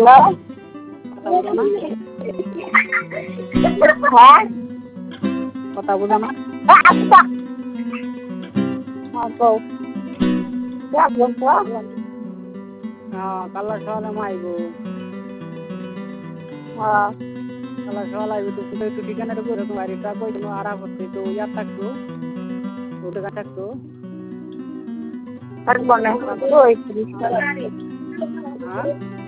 কথা বলো না, কথা বলো না। কালার সকালে মাইব, কালার সকাল আইব তো একটু ঠিকানাটা করে তোমার বাড়িটা কই দিন আরাম করতে তো ইয়ার থাকতো ওটা থাকতো। হ্যাঁ